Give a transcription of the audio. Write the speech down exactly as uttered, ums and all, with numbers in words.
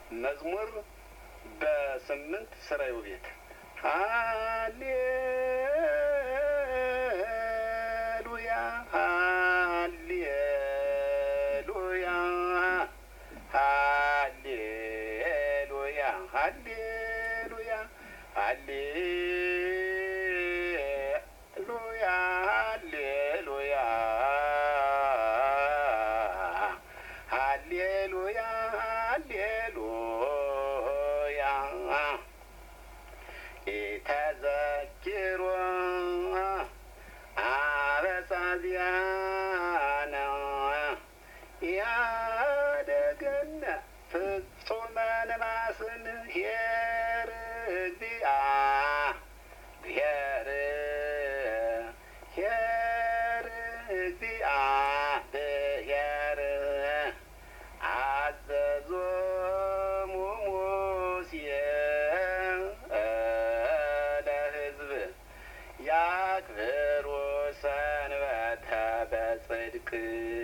መዝሙር በስምንት ስራዩ ቤት ሃሌሉያ ሃሌሉያ ሃሌሉያ ሃሌሉያ ሃሌሉያ ሃሌሉያ ሃሌሉያ ሃሌሉያ ኢተዘኪሮ አበሳዚያነ ያደገነ ፍጹመ ነማስን ኄር እግዚአ ብሔር ኄር እግዚአ ብሔር አዘዞሙ ሙሴ ለሕዝብ ያክብሩ ሰንበተ በጽድቅ